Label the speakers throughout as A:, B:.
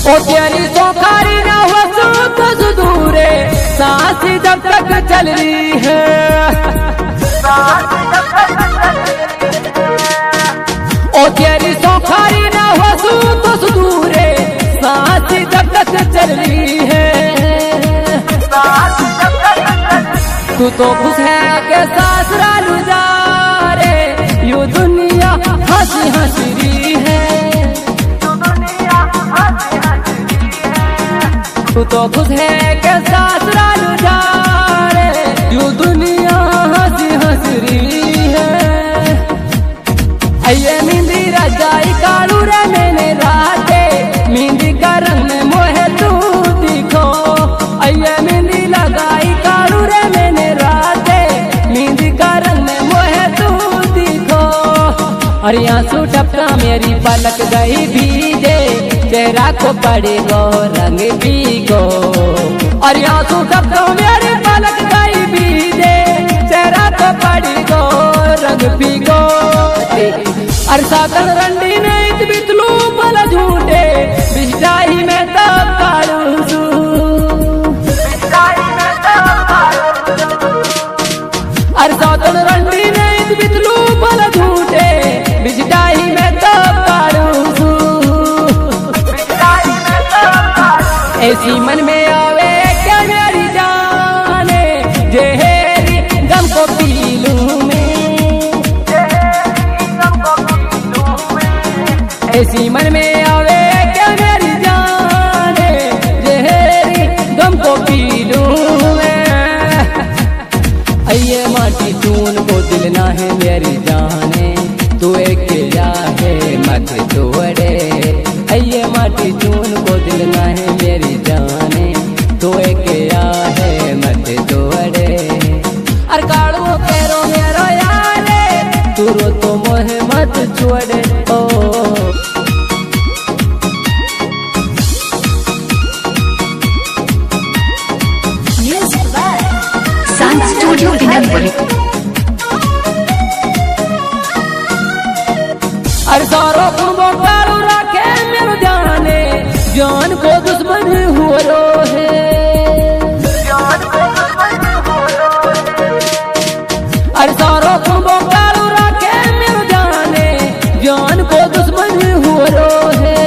A: ओ तेरी सोखारी ना हो तो दूरे सांस जब तक चल रही है। ओ तेरी सोखारी ना हो तो दूरे सांस जब तक चल रही है। तू तो खुश है के ससुराल जा रे, यूं दुनिया हंसी हंसी रही है। तू तो खुश है के ससुराल जा रे, यूं दुनिया हंसी हंसी रही है। अये मिंदी रजाई कालू रे मैंने राते, मिंदी का रंग में मोहे तू दिखो। अये मिंदी लगाई कालू रे मैंने राते, मिंदी का रंग में मोहे तू दिखो। और आंसू टपका मेरी पलक गई भीगे, चेहरा को पड़ेगो रंग भीगो। और आंसू टपका मेरी पलक गई भीगे, चेहरा को पड़ेगो रंग भीगो। और साकन रंडी ने बितलू पल झूठे, बिछाई में तब कालू। और साकन रंडी ने बितलू पल झूठे, बिछाई में तब कालू। ऐसी मन में आवे क्या मेरी जाने, जहरी गम को पी लूं मैं। ऐसी मन में आवे क्या मेरी जाने, जहरी गम को पी लूं मैं। अये माटी चून को दिल ना है मेरी जाने, तू एक है मत तोड़े। अये माटी चून को दिल ना है मेरी जाने, तू एक है मत तोड़े। और कालू पैरों मेरो यारे, तू रो तो मोहे मत छोड़े। ओ
B: स्टूडियो दिनंबरी।
A: और सारो कुंभो कालू रखे मेरो जाने, जान को दुश्मन हुआ रो है। और सारो कुंभो कालू रखे मेरो जाने, जान को दुश्मन हुआ रो है।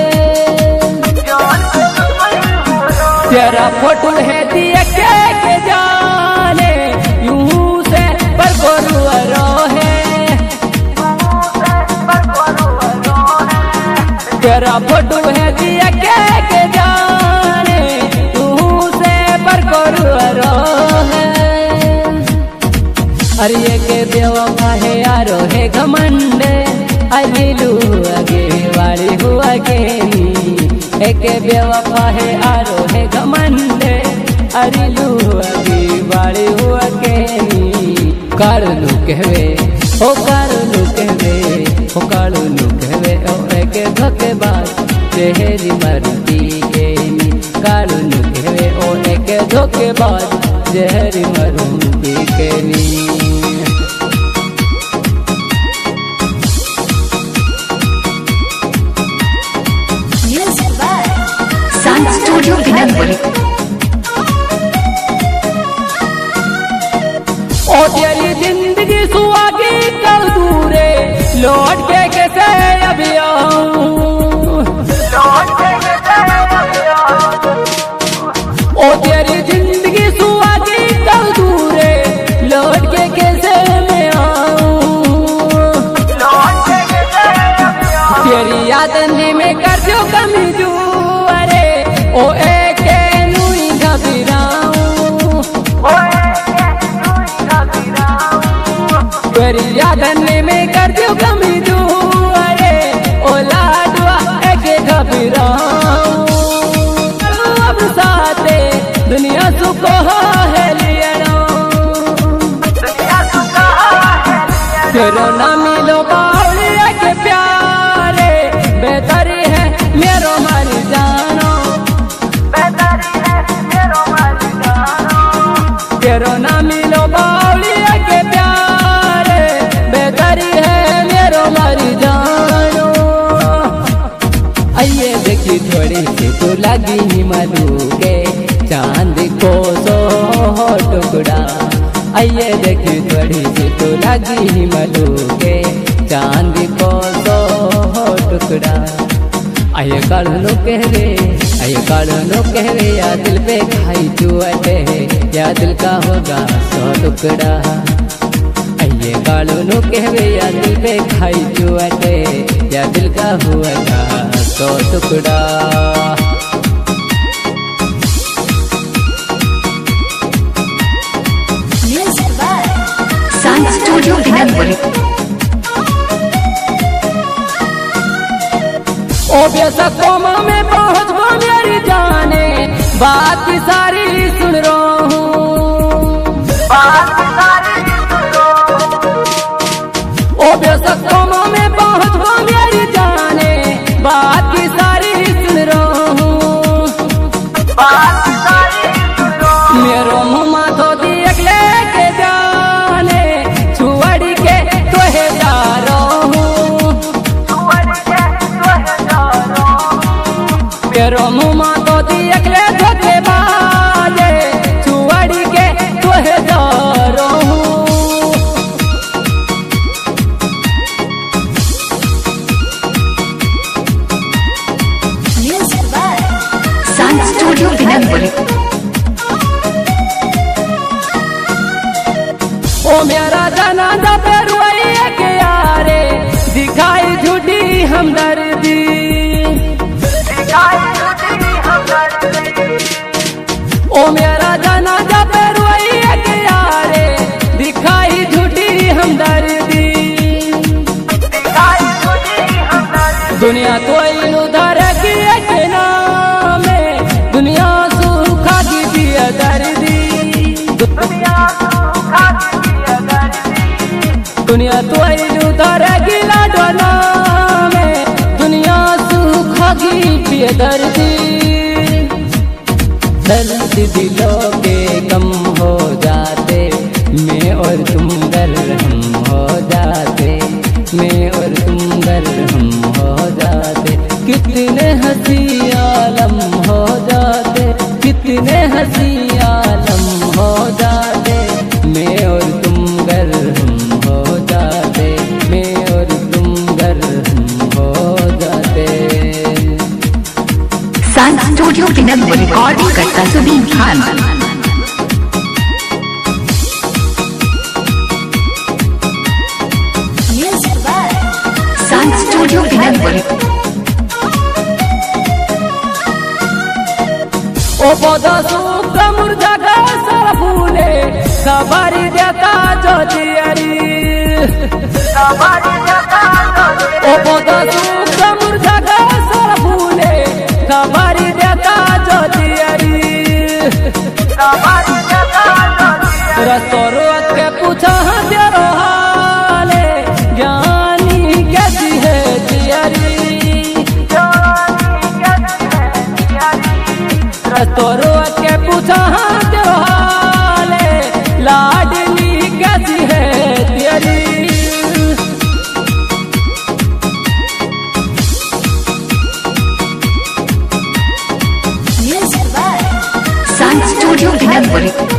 A: तेरा फोटो है दिया के जाने, यूं से पर रो है। तेरा फोटो है दिया के जाने, तू से पर रो है। अरे के बेवफा है यारो है घमंडे, अलीलू आगे वाली हुआ के नी। एक बेवफा है यारो है घमंडे, अलीलू आगे वाली हुआ के नी। कालू कहवे ओ कालू कहवे, ओ कालू कहवे ओ एक धोखेबाज तेरी मर्दी के नी। कालू कहवे ओ एक धोखेबाज तेरी मर्दी के नी।
B: स्टूडियो दिनंबरी।
A: ओ तेरी जिंदगी सुहागी कल दूरे, लौट के कैसे अभी आऊं। ओ तेरी जिंदगी सुहागी कल दूरे, लौट के कैसे मैं आऊं। तेरी याद में कर जो कमी जू, अरे ओ एक नूई घबराऊं। तेरी याद में कर जो कमी जू, अरे ओ लाडवा एक घबराऊं। अब साथे दुनिया सुखो है लियनो, तेरो ना मिलो बावलिया के प्यारे। बेहतरी है मेरो मर जानो, तेरो ना मिलो बावलिया के प्यारे। बेहतरी है मेरो मर जानो। आइए देखी थोड़ी घड़ी से तो लगी मधु के चांद को सो टुकड़ा। आइए देखी घड़ी से तो लगी मधु के चांद को सो टुकड़ा। आये कालू कह रे या दिल पे खाई चुअटे या दिल का होगा 100 टुकड़ा। आये कालू कह रे या दिल पे खाई चुअटे या दिल का होगा 100 टुकड़ा।
B: साउंड स्टूडियो बिनंबुरी।
A: ओ बेसकोमा में पहुँच गो मेरी जाने, बात सारी सुन रहा हूँ। ओ बेसकोमा में पहुँच गो मेरी जाने, बात सारी सुन रहा हूँ। मेरो मुँह तो देख लेके जाने, छुअड़ी के तोहे जा रहा हूँ। मेरो मुँह तो देख ले धोखे बाजे, छुअड़ी के तोहे जा रहा हूँ।
B: साउंड स्टूडियो बिनंबुरी।
A: ओ मेरा जनाजा पे रुइया के यारे, दिखाई झूठी हमदर्दी। ओ मेरा जनाजा पे रुइया के यारे, दिखाई झूठी हमदर्दी। दुनिया कोई उधर की के नाम में, दुनिया सूखा की दिया दर्दी। दुनिया तो उधर गिला डोना में, दुनिया सूखा की पिए दर्दी। दर्द दिलों के कम हो जाते, मैं और तुम हम हो जाते, मैं और तुम हम हो जाते। कितने हंसी आलम हो जाते, कितने हंसी आलम हो जाते, मैं और तुम हम हो जाते, मैं और तुम हम हो जाते।
B: साउंड स्टूडियो बिनंबुरी रिकॉर्डिंग करता सुबीन खान। साउंड स्टूडियो बिनंबुरी।
A: ओ पौधा सूख मुरझा का सर फूले, खबरी देता ज्योतियरी। ओ पौधा सूख मुरझा का सर फूले, खबरी देता ज्योतियरी। रस्तों रोक के पूछा तेरो हाले, ज्ञानी कैसी है जियरी। रस्तों रोक के पूछा तेरो हाले, लाडली कैसी है तेरी।
B: Sound studio बिनंबुरी।